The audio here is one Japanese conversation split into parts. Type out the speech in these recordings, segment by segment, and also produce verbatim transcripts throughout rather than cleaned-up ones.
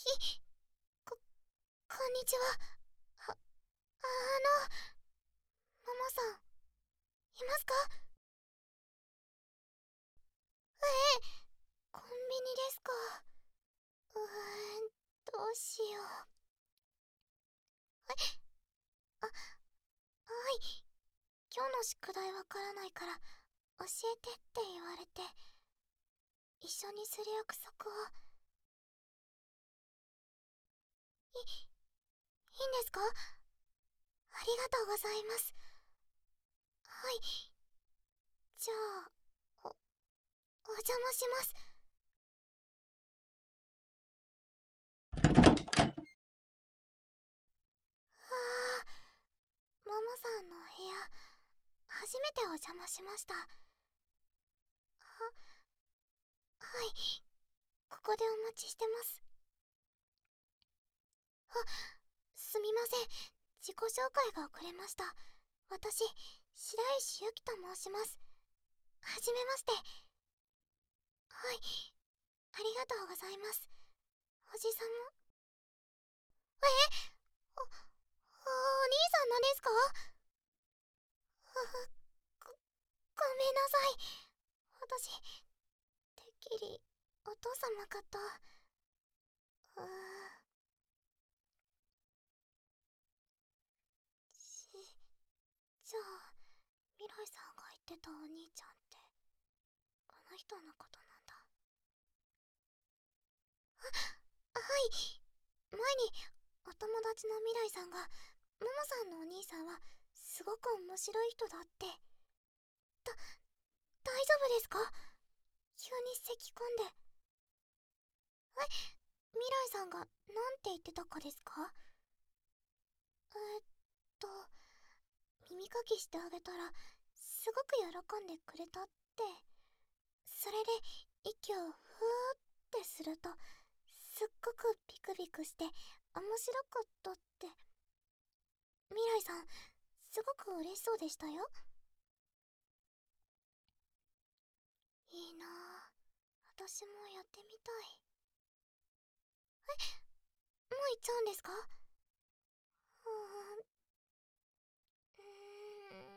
こ、こんにちは。あ、あの、ママさん、いますか？ええ、コンビニですか。うーん、どうしよう。え、あ、はい。今日の宿題わからないから、教えてって言われて、一緒にする約束を。い、いいんですか？ありがとうございます。はい。じゃあ、お、お邪魔します。あー、ママさんのお部屋、初めてお邪魔しました。は、はい。ここでお待ちしてます。あ、すみません。自己紹介が遅れました。私、白石由紀と申します。はじめまして。はい。ありがとうございます。おじさんも。え、お、お兄さんなんですか？あ、ご、ごめんなさい。私、てっきり、お父様かと。うーし、じゃあ、未来さんが言ってたお兄ちゃんって、この人のことなんだ。はい。前に、お友達の未来さんが、ももさんのお兄さんは、すごく面白い人だって。だ、大丈夫ですか？急に咳込んで。え、未来さんが、なんて言ってたかですか？えーっと、耳かきしてあげたら、すごく喜んでくれたって。それで、息をふーってすると、すっごくビクビクして、面白かったって。未来さん、すごく嬉しそうでしたよ。いいなぁ。私もやってみたい。もう行っちゃうんですか？うーん、うーん。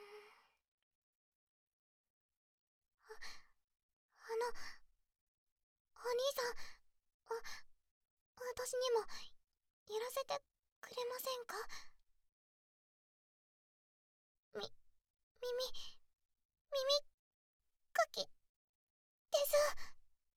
あの、お兄さん、あ、私にも、やらせてくれませんか？み、耳、耳かき、です。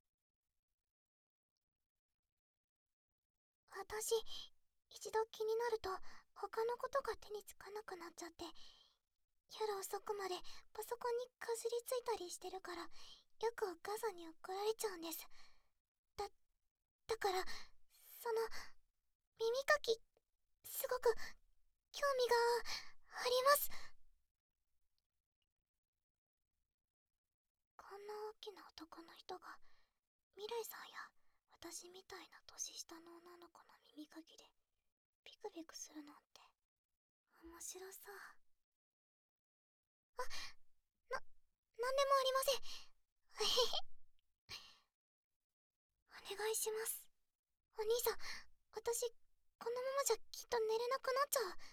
私、一度気になると、他のことが手につかなくなっちゃって、夜遅くまでパソコンにかじりついたりしてるから、よくお母さんに怒られちゃうんです。だ、だから、その、耳かき、すごく、興味があります。こんな大きな男の人が、未来さんや、私みたいな年下の女の子の耳かきで、ビクビクするなんて、面白そう。あ、な、なんでもありません。えへへ。お願いします。お兄さん、私、このままじゃきっと寝れなくなっちゃう。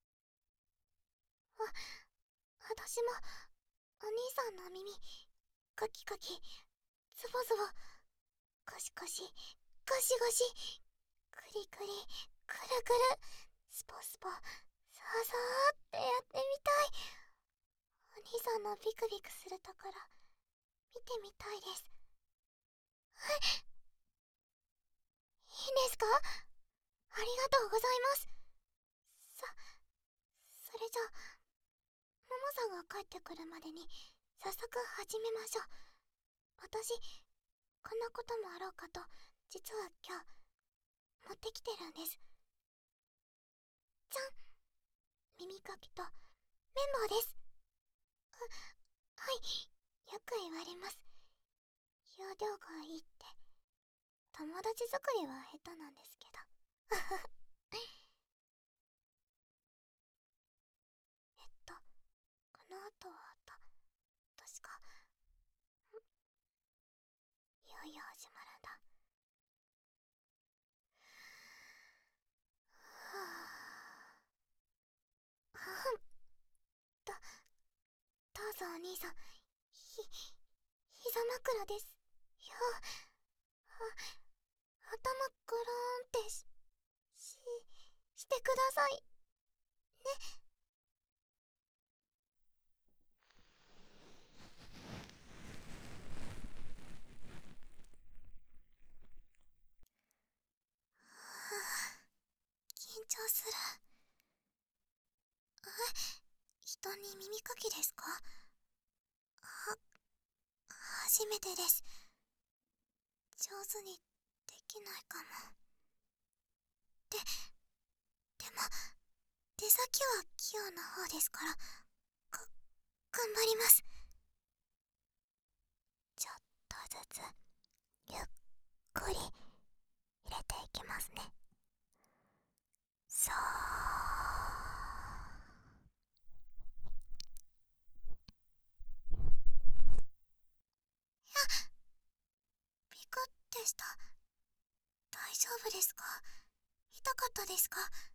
あ、私も、お兄さんの耳、カキカキ、ズボズボ、コシコシ、ゴシゴシ、クリクリ、くるくる、スポスポ、サーサーってやってみたい。お兄さんのビクビクするところ、見てみたいです。え、いいんですか？ありがとうございます。さ、それじゃあ、ももさんが帰ってくるまでに、早速始めましょう。私、こんなこともあろうかと、実は今日、持ってきてるんです。じゃん、耳かきと、綿棒です。はい、よく言われます。容量がいいって。友達作りは下手なんですけど。えっと、この後は、た、確か、いよいよ始まるんだ。 ですお兄さん。ひ膝枕ですよ。あ、頭クローンってしししてくださいね。緊張する。え、人に耳かきですか？は、初めてです。上手にできないかも。で、でも、手先は器用な方ですから、が、頑張ります。ちょっとずつ、ゆっくり入れていきますね。そう。ビクッてした。大丈夫ですか？痛かったですか？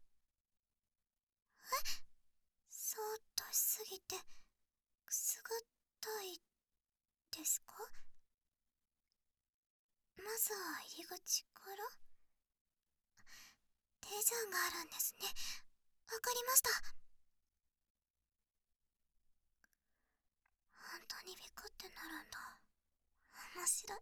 え？そーっとしすぎてくすぐったいですか？まずは入り口から手順があるんですね。わかりました。本当にビクってなるんだ。面白い。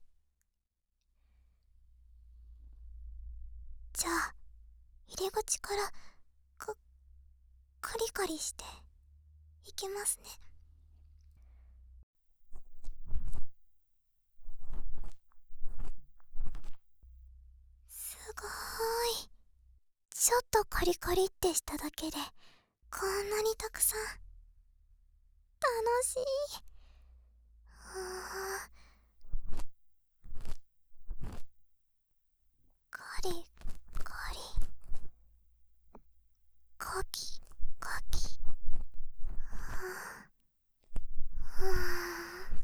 じゃあ入り口からかカリカリしていきますね。すごーい。ちょっとカリカリってしただけでこんなにたくさん。楽しい。はあ、カリカリ、カキカキ。はあ、はあ、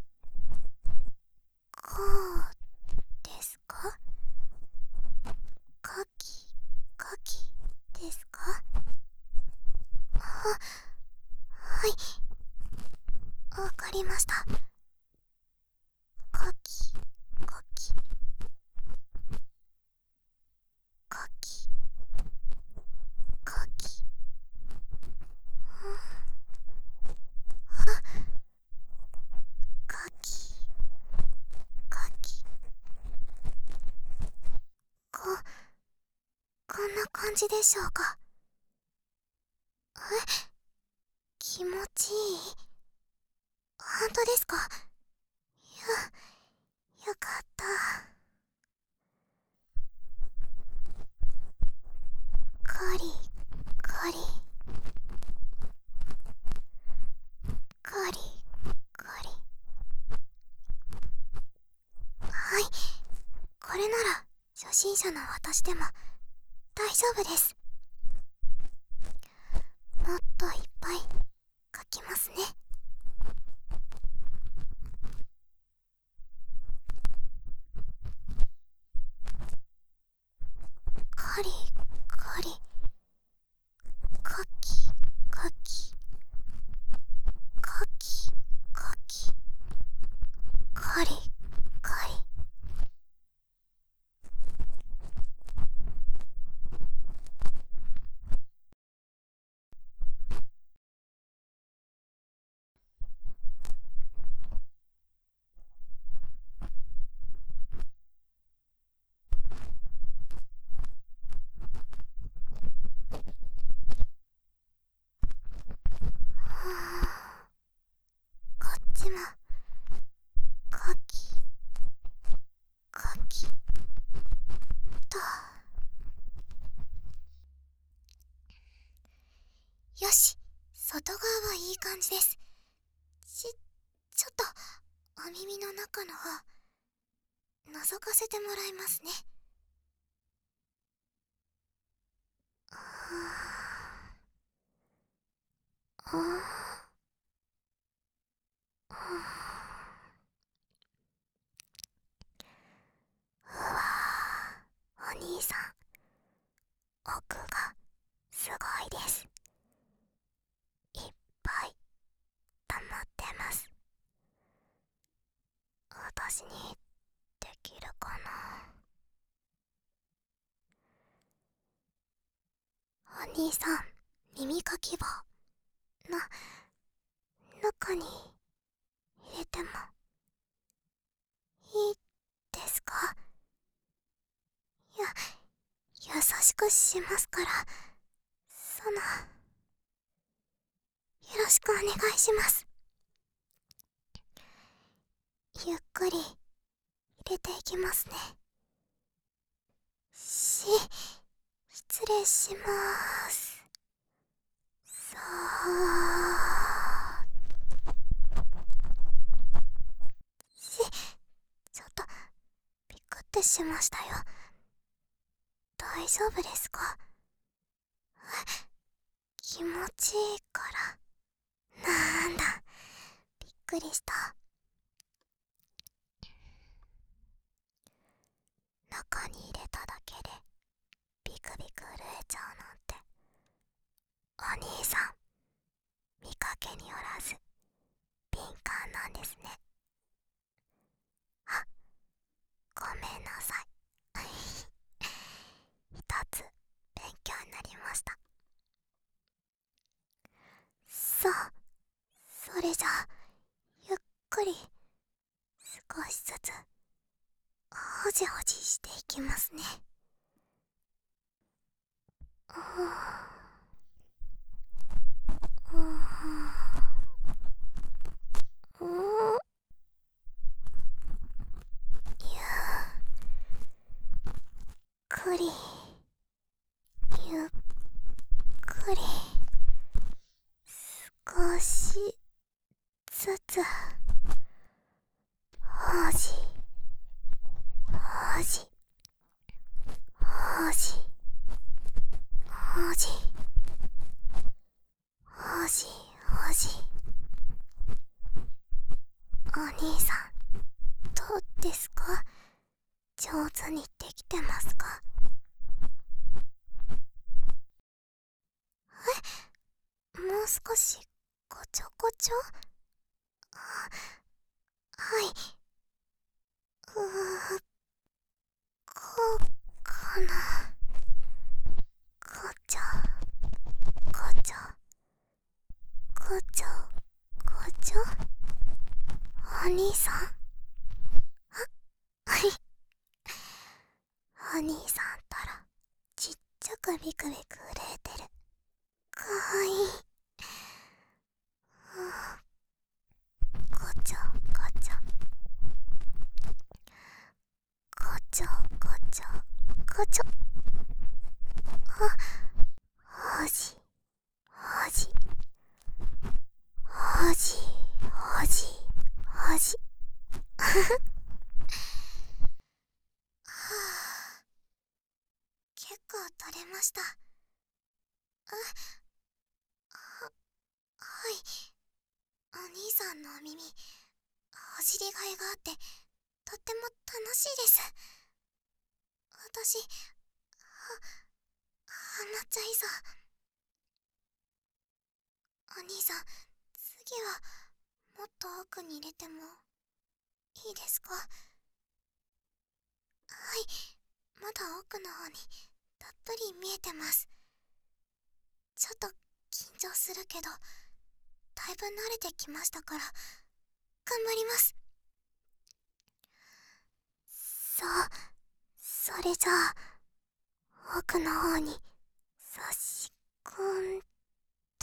こうですか？カキカキですか？あ、はい、わかりました。カキカキカキカキ。あ、カキカキ。ここんな感じでしょうか？え、気持ちいい？本当ですか？よ、よかった。カリカリカリカリ。はい、これなら初心者の私でも大丈夫です。もっといっぱい書きますね。カリカリ、カキカキカキカキ、カリカリ。こっちもカキカキと。よし、外側はいい感じです。ちちょっとお耳の中の方覗かせてもらいますね。ああ、ああ、うわー、お兄さん奥がすごいです。いっぱい溜まってます。 兄さん、耳かき棒な中に入れてもいいですか？や優しくしますから、そのよろしくお願いします。ゆっくり入れていきますね。し失礼しまーす。さあしちょっとびっくってしましたよ。大丈夫ですか？気持ちいいから。なんだ、びっくりした。中に入れただけでビクビク震えちゃうなんて、お兄さん見かけによらず敏感なんですね。あ、ごめんなさい。一つ勉強になりました。さあ、それじゃあゆっくり少しずつほじほじしていきますね。うーん、うーん、ゆっくりゆっくり少しずつほじほじほじほじほじほじ。お兄さん、どうですか？上手にできてますか？え、もう少しこちょこちょ。あ、はい。うー、こうかな。こちょこちょこちょこちょ。お兄さん、あ、はい。お兄さんったらちっちゃくビクビク震えてる。かわいい。こちょこちょこちょこちょこちょ。あ、ほじほじほじほじほじ。ふふ。はあ、結構取れました。あ、は、はい。お兄さんのお耳、ほじりがいがあって、とっても楽しいです。私、は、はまっちゃいそう。お兄さん、次は、もっと奥に入れても、いいですか？はい、まだ奥の方に、たっぷり見えてます。ちょっと、緊張するけど、だいぶ慣れてきましたから、頑張ります。さあ、それじゃあ、奥の方に差し込んで、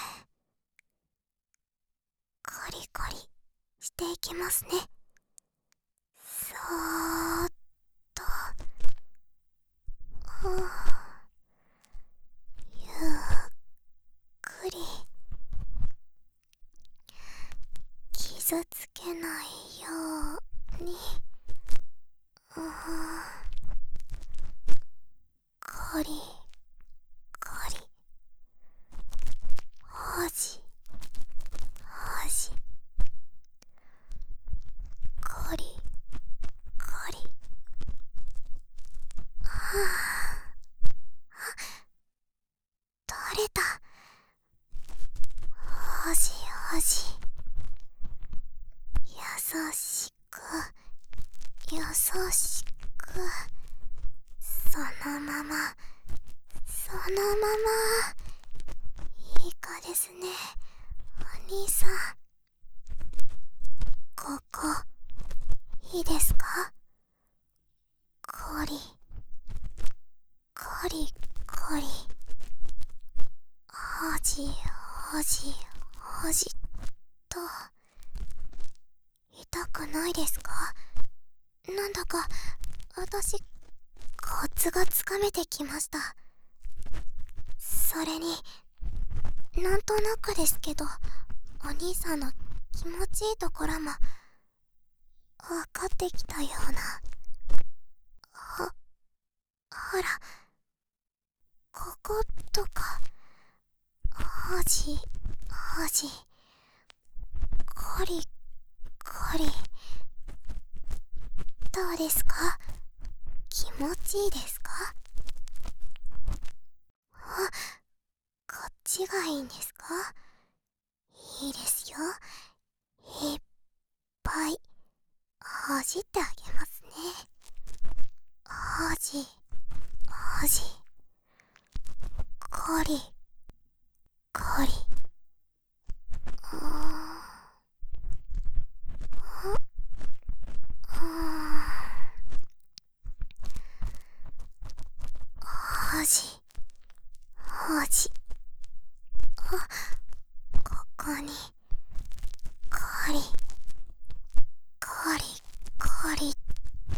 コリコリしていきますね。そーっと、うん、ゆっくり、傷つけないように、うん、コリコリ、ほじほじ、コリコリ。はあ、取れた。ほじほじ、優しく優しく、そのままそそのままいいかですね、お兄さん。ここいいですか？コリコリコリ、おじおじおじと。痛くないですか？なんだか私コツがつかめてきました。それになんとなくですけど、お兄さんの気持ちいいところも分かってきたような。ほほら、こことか。おじおじ、コリコリ。どうですか？気持ちいいですか？あ、こっちがいいんですか？いいですよ。いっぱいほじってあげますね。ほじほじ、コリコリ。うーん、うーん、ほじほじ。あ、ここにコリコリコリって。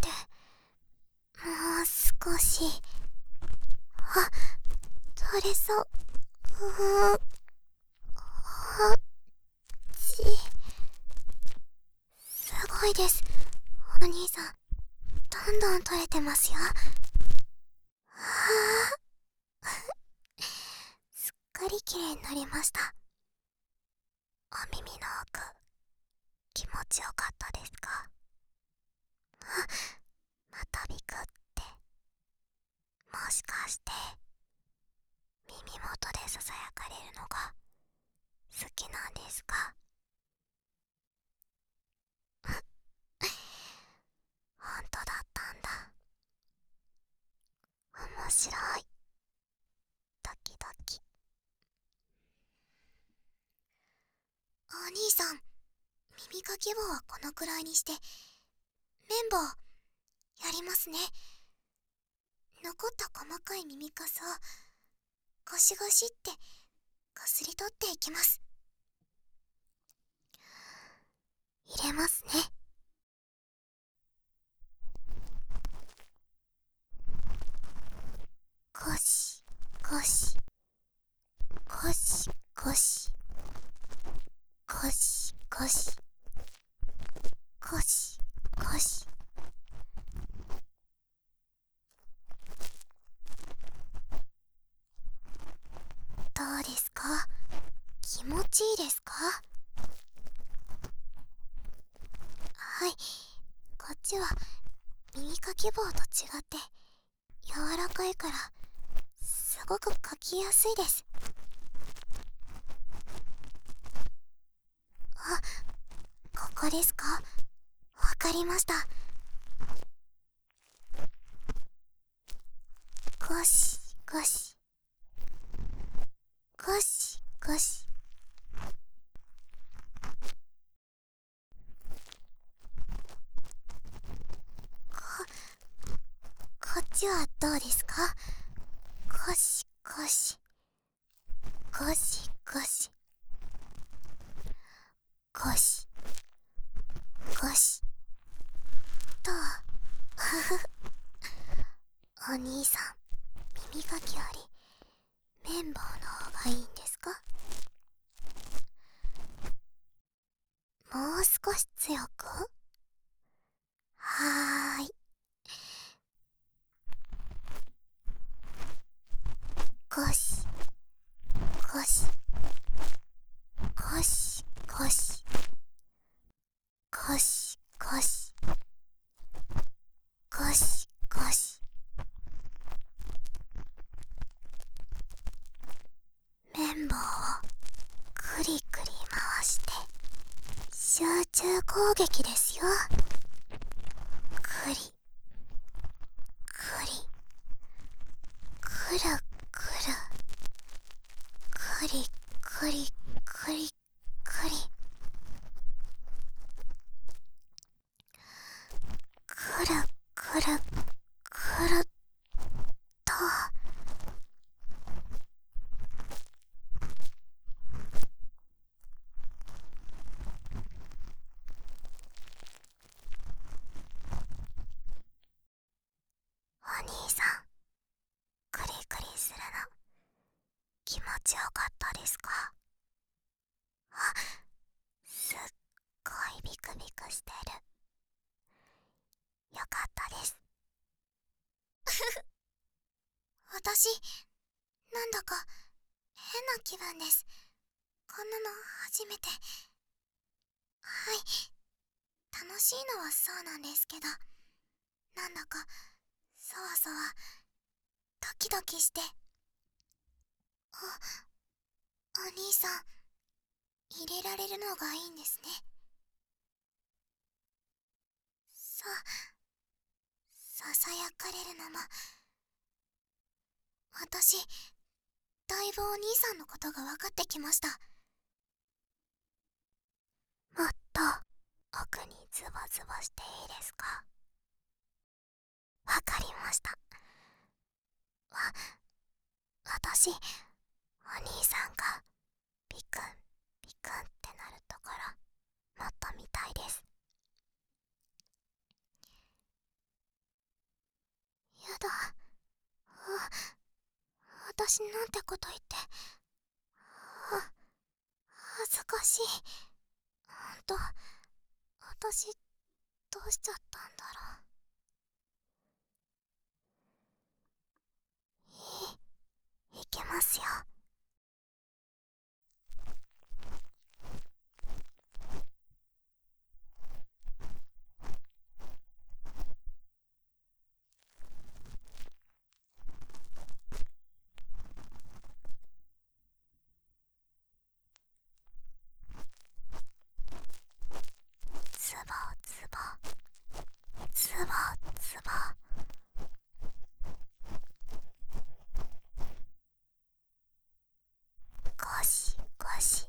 もう少し。あ、取れそう。うーん、あっち。すごいです、お兄さん。どんどん取れてますよ。はあすっかり綺麗になりました。お耳の奥、気持ちよかったですか？あ、またビクって。もしかして耳元でささやかれるのが好きなんですか？本当だったんだ。面白い。ドキドキ。お兄さん、耳かき棒はこのくらいにして綿棒やりますね。残った細かい耳かすをゴシゴシってこすり取っていきます。入れますね。ゴシゴシゴシゴシゴシゴシゴシゴシ。どうですか？気持ちいいですか？はい、こっちは耳かき棒と違って柔らかいからすごくかきやすいです。あ、ここですか？わかりました。ゴシゴシゴシゴシ。ここっちはどうですか？ゴシゴシゴシゴシゴシゴシと。ふふ。お兄さん、耳かきより綿棒の方がいいんですか？もう少し強く。はーい。ゴシゴシゴシゴシゴシゴシゴシゴシ。綿棒をクリクリ回して集中攻撃ですよ。クリクリくるくるくりくりくりくりくるくるくるっと。お兄さん、クリクリするの気持ちよかったですか？あ、すっごいビクビクしてる。よかったです。私、なんだか変な気分です。こんなの初めて。はい、楽しいのはそうなんですけど、なんだかそわそわドキドキして。あ、お兄さん、入れられるのがいいんですね。さ、ささやかれるのも。私、だいぶお兄さんのことが分かってきました。もっと奥にズボズボしていいですか？わかりました。わ、私、お兄さんがビクンビクンってなるところ、もっと見たいです。やだ。あ、私なんてこと言って。あ、恥ずかしい。ほんと、私、どうしちゃったんだろう。いい、いけますよ。ズボズボズボズボ。ゴシゴシ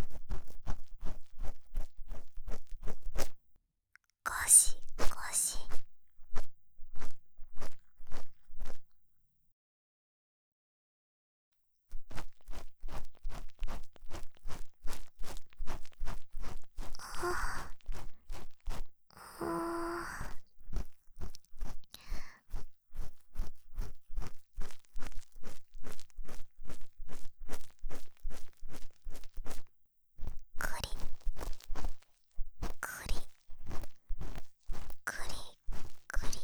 ゴシゴシ。ああ、クリクリクリクリ。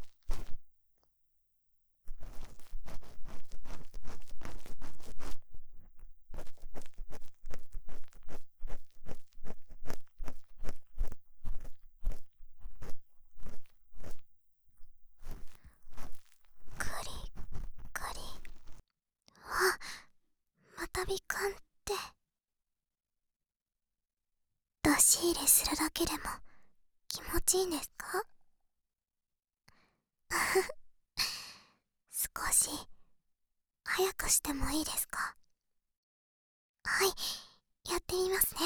クリクリ。あ、またビクンって。出し入れするだけでも気持ちいいんですか？少し早くしてもいいですか？はい、やってみますね。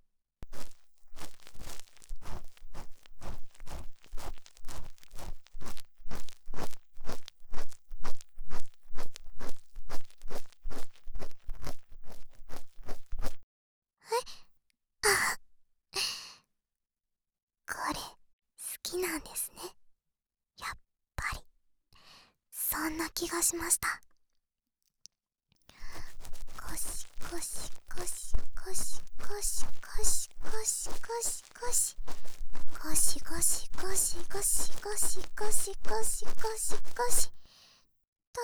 え、あ、これ好きなんですね。やっぱりそんな気がしました。ゴシゴシゴシゴシゴシゴシゴシゴシゴシゴシゴシゴシゴシゴシゴシゴシゴシゴシと。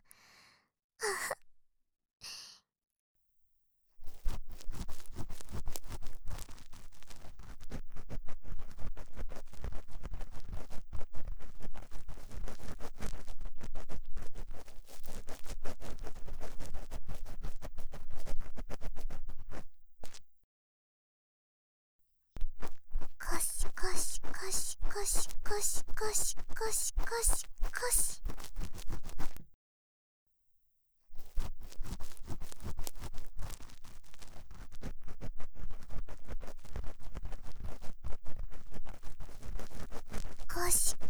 ゴシゴシゴシゴシゴシゴシゴシゴシゴシ。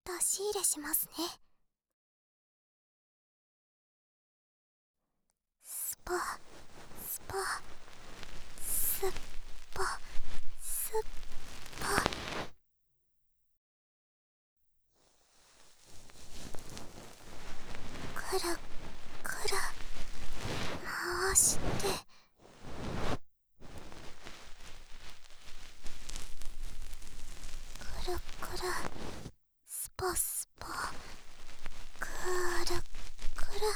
出し入れしますね。スパスパスッパスッパ。くるくる回して、くるくるスパスパ、くるくる。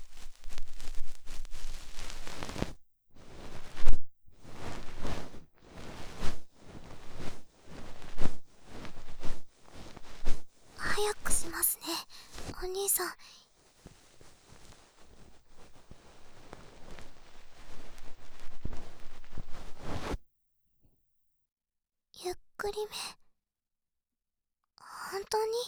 早くしますね、お兄さん。ゆっくりめ。本当に？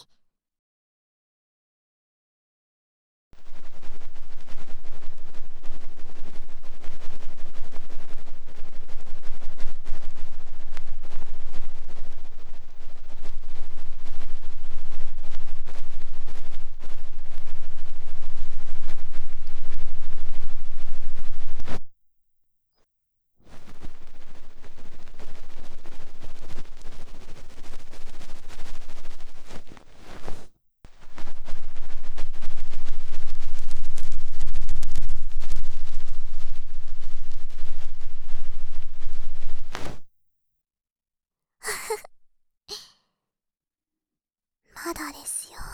まだですよ。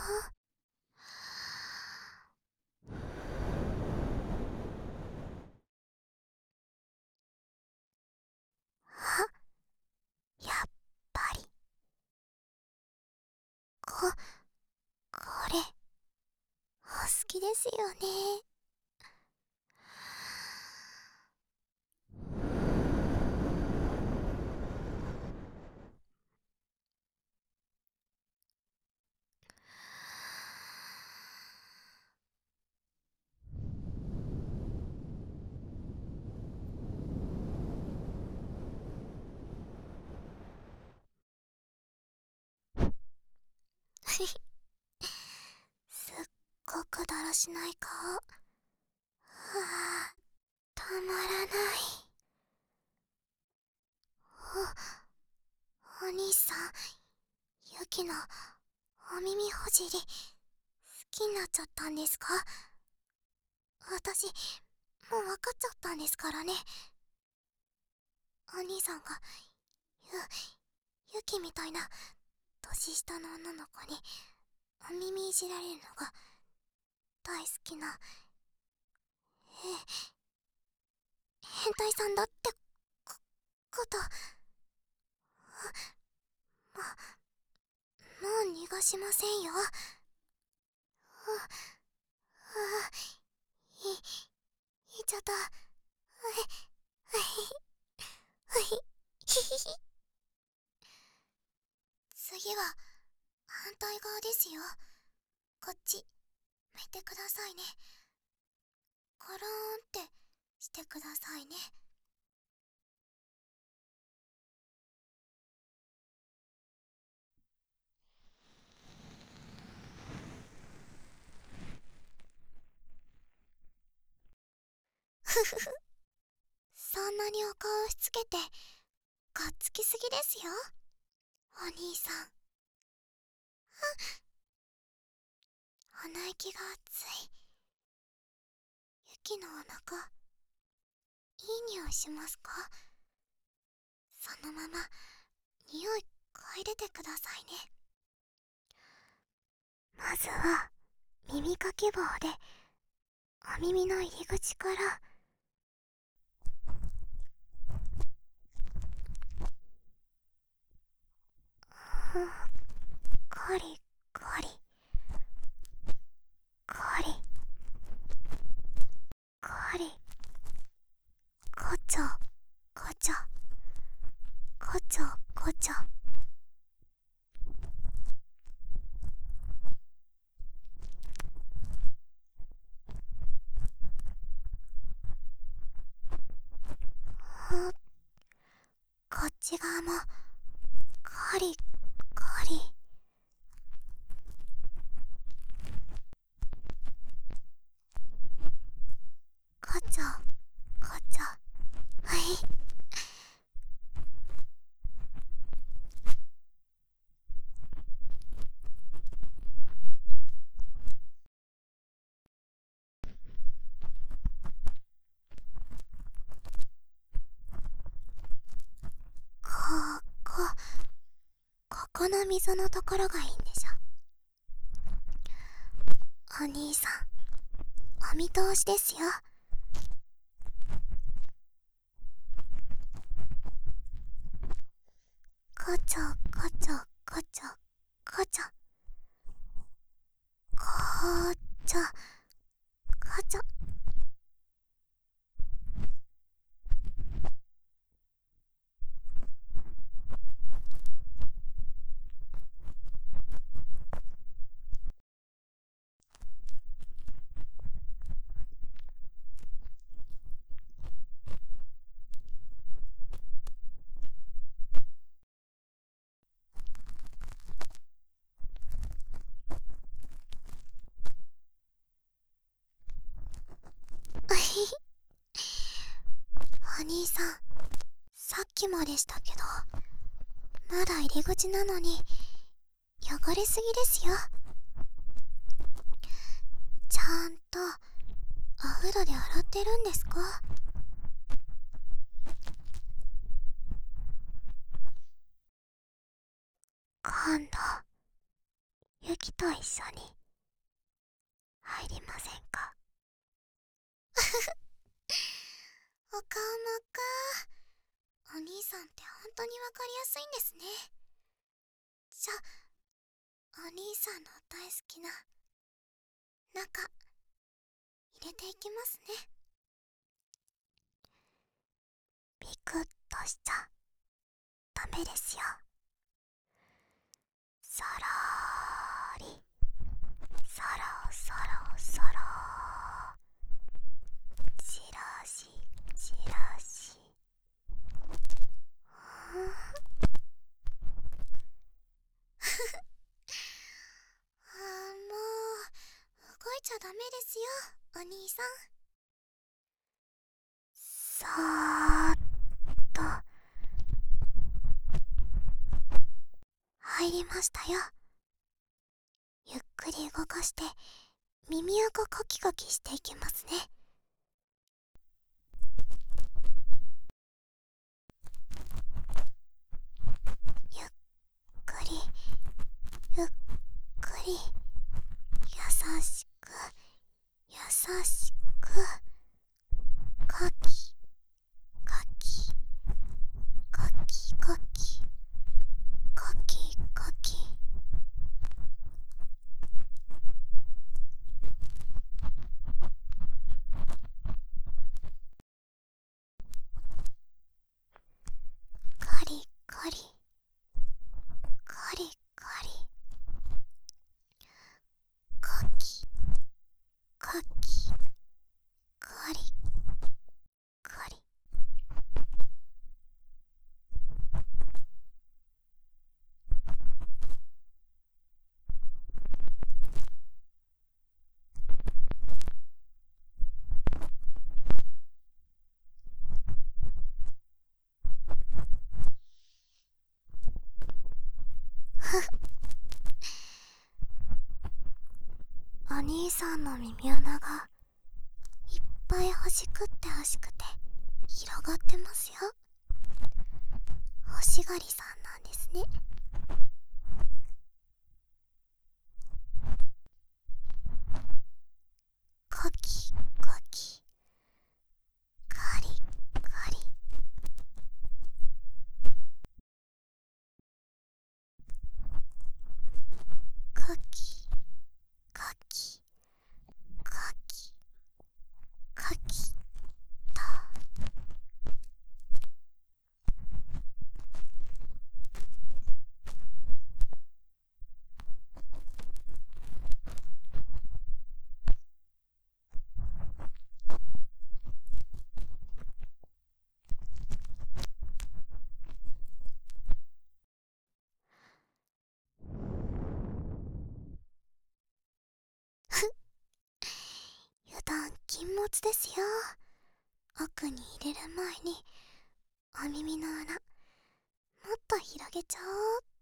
あ、やっぱりここれお好きですよね。すっごくだらしない顔。はあ、たまらない。お、お兄さん、ユキのお耳ほじり、好きになっちゃったんですか？私、もう分かっちゃったんですからね。お兄さんが、ゆ、ユキみたいな、年下の女の子に、お耳いじられるのが、大好きな、え、変態さんだってこ、こと。も、もう逃がしませんよ。あ、あ、い、言っちゃった。はい、はい、はい、ひひひ。次は、反対側ですよ。こっち、向いてくださいね。コローンってしてくださいね。ふふふ。そんなにお顔しつけて、がっつきすぎですよ、お兄さん。鼻息が熱い。ユキのお腹、いい匂いしますか？そのまま、匂い嗅いでてくださいね。まずは、耳かき棒で、お耳の入り口から、うん、コリコリコリコリ、こちょこちょこちょこちょ。こっち側もコリコリこの溝のところがいいんでしょ。お兄さん、お見通しですよ。こちょこちょこちょこちょこちょこちょ。お兄さん、さっきもでしたけど、まだ入り口なのに汚れすぎですよ。ちゃんとお風呂で洗ってるんですか？今度ユキと一緒に入りませんか？お顔真っ赤。お兄さんって本当にわかりやすいんですね。じゃあ、お兄さんの大好きな中入れていきますね。ビクッとしちゃダメですよ。そろーり、そろそろそろ、しらししらし。あーもう動いちゃダメですよ、お兄さん。そーっと入りましたよ。ゆっくり動かして耳垢カキカキしていきますね。ゆっくりゆっくり、優しく優しく、カキカキカキカキカキカキ。カリカリカリカリ、カキカキカリカリ。お兄さんの耳穴がいっぱい欲しくって欲しくて広がってますよ。欲しがりさんなんですね。カキカキカリカリ。カキカキカキカキと。油断禁物ですよ。奥に入れる前にお耳の穴もっと広げちゃおう。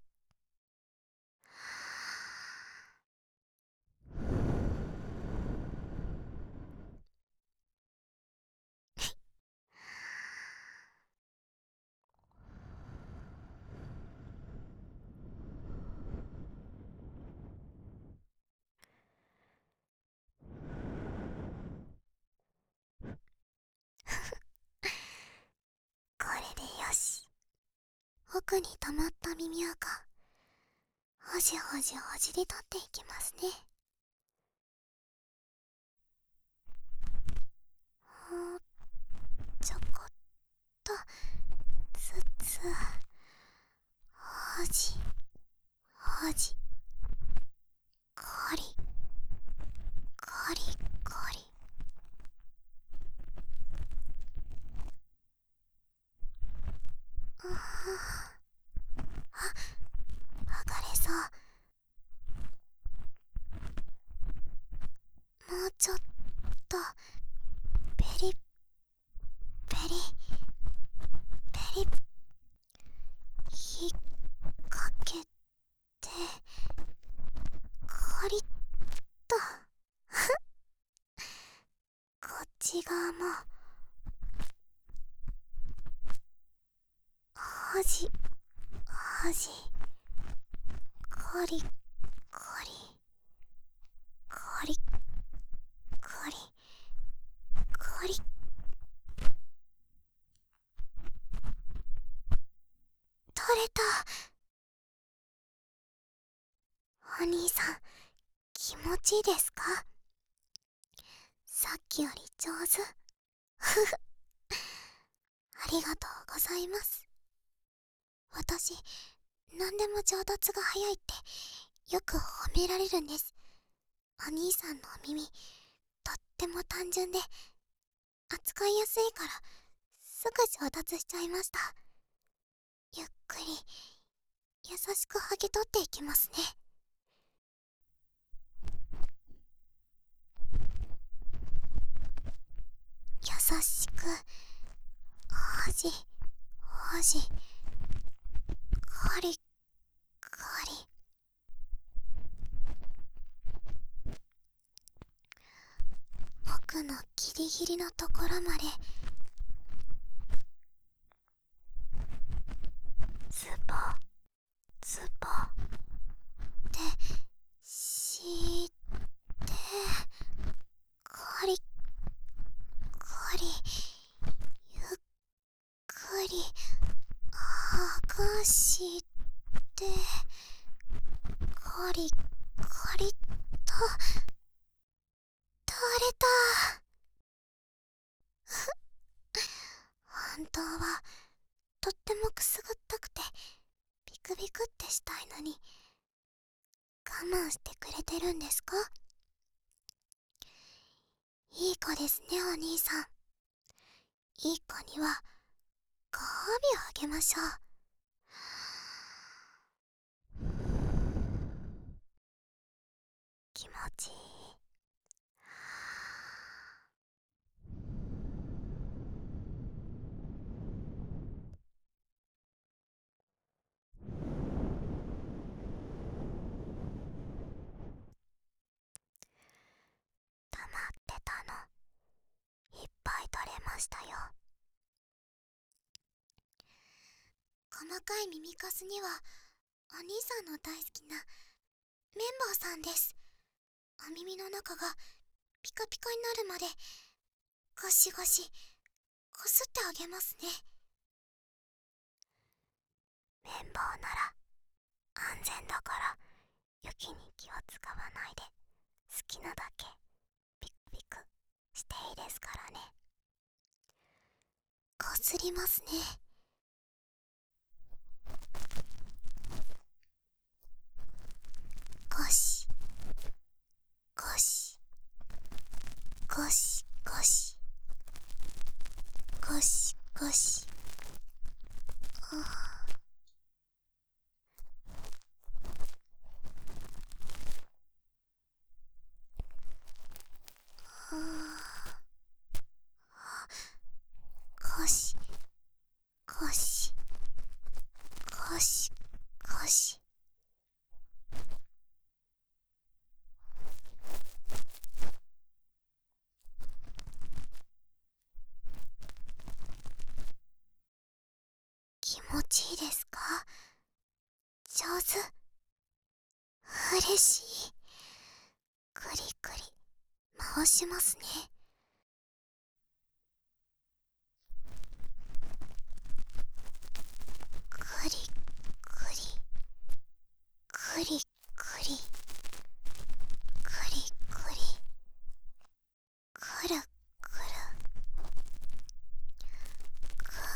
奥に溜まった耳垢、ほじほじほじり取っていきますね。ほーちょこっとずつ、ほじほじ、コリコリコリ。うーん、あ、剥がれそう。もうちょっとペリペリペリ引っ掛けてコリッとこっち側もほじほじ、コリコリコリコリコリ。取れた。お兄さん、気持ちいいですか？さっきより上手。ふふ。ありがとうございます。私、何でも上達が早いってよく褒められるんです。お兄さんのお耳、とっても単純で扱いやすいからすぐ上達しちゃいました。ゆっくり優しく剥ぎ取っていきますね。優しくほじほじ、コリコリ。奥のギリギリのところまでズボズボでしてコリコリ、ゆっくり剥がしてコリコリっと取れた。本当はとってもくすぐったくてビクビクってしたいのに我慢してくれてるんですか？いい子ですね、お兄さん。いい子にはご褒美をあげましょう。気持ちいい。溜まってたのいっぱい取れましたよ。細かい耳かすにはお兄さんの大好きな綿棒さんです。お耳の中がピカピカになるまでゴシゴシこすってあげますね。綿棒なら安全だから雪に気を使わないで好きなだけピクピクしていいですからね。こすりますね。ゴシゴシゴシゴシゴシゴシ。はあ、ゴシゴシゴシゴシ。気持ちいいですか？上手。嬉しい。くりくり回しますね。くり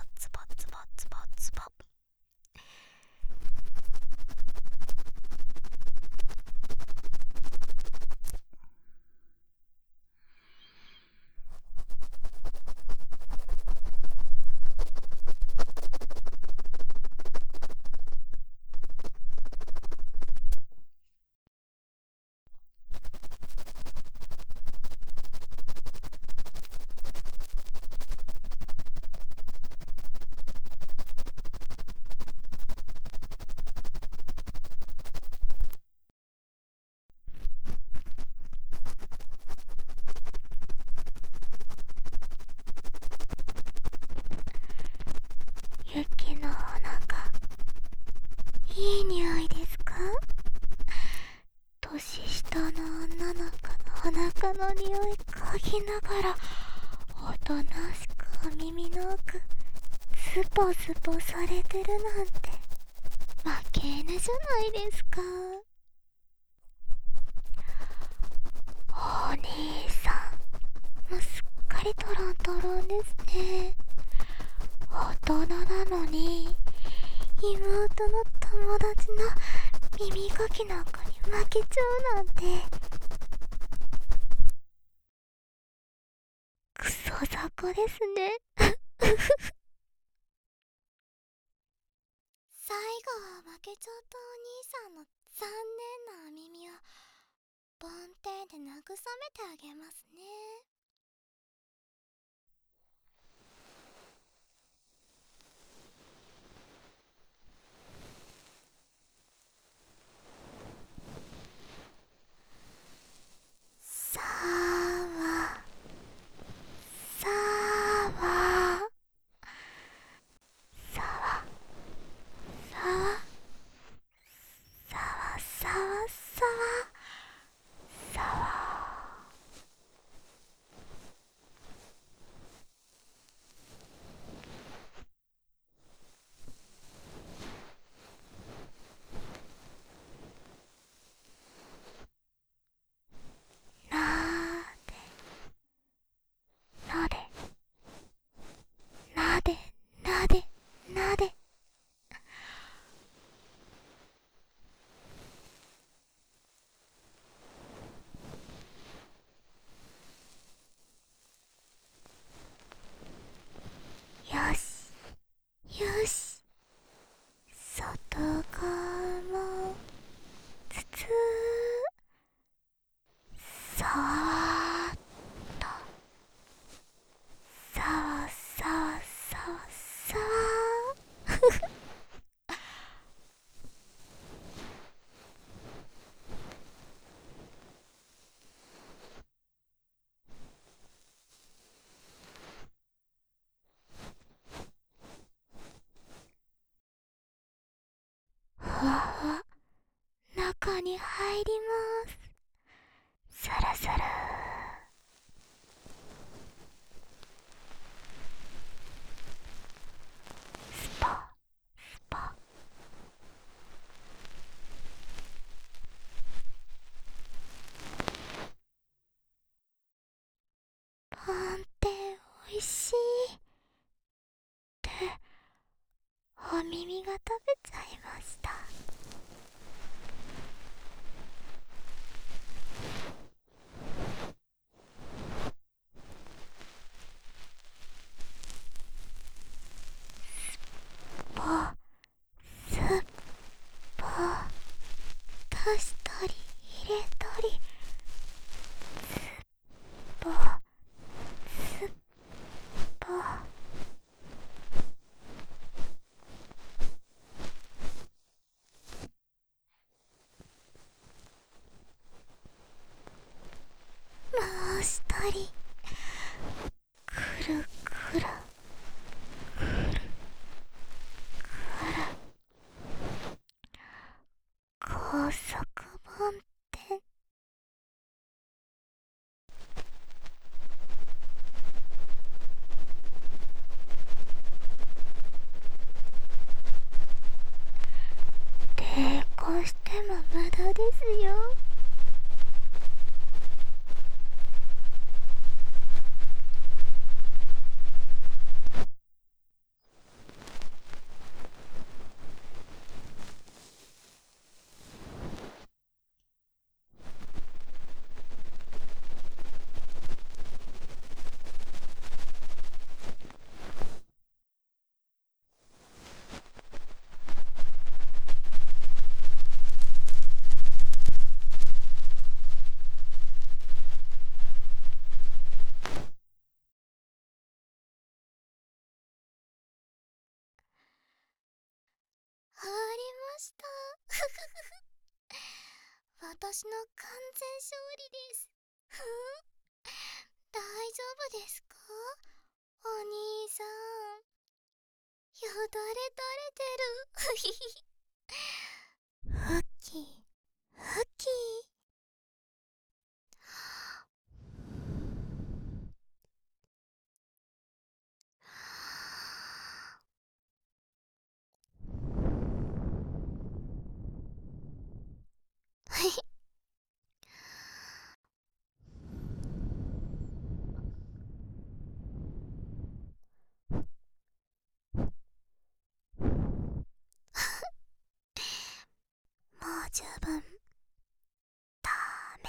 ツボツボツボツボ。ユキのお腹、いい匂いですか？年下の女の子のお腹の匂い嗅ぎながら、おとなしくお耳の奥スポスポされてるなんて負け犬じゃないですか。お兄さんもうすっかりトロントロンですね。大人なのに妹の友達の耳かきの子に負けちゃうなんて、クソ雑魚ですね。最後は負けちゃったお兄さんの残念なお耳を梵天で慰めてあげますね。さあさあさわさわさわさわさわさわ。なが食べちゃいました。パスパ足したり入れたり、スパスパ。回したり、くるくるくるくる、高速反転。抵抗しても無駄ですよ。ありました。私の完全勝利です。ふん、大丈夫ですか、お兄さん。よだれ垂れてる。ふきふき。もう十分。ダメ。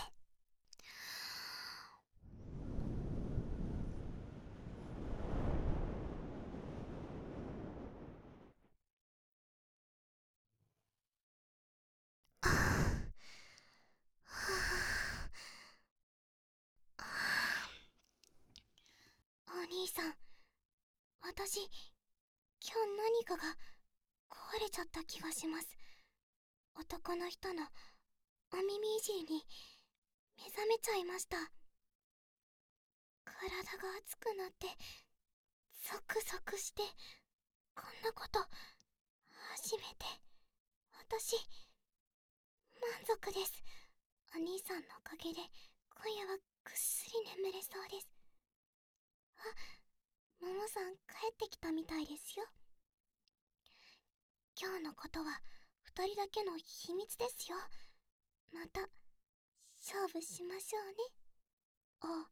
お兄さん、私、今日何かが壊れちゃった気がします。男の人のお耳いじりに目覚めちゃいました。体が熱くなってゾクゾクして、こんなこと初めて。私満足です。お兄さんのおかげで今夜はぐっすり眠れそうです。あ、ももさん帰ってきたみたいですよ。今日のことは二人だけの秘密ですよ。また勝負しましょうね。お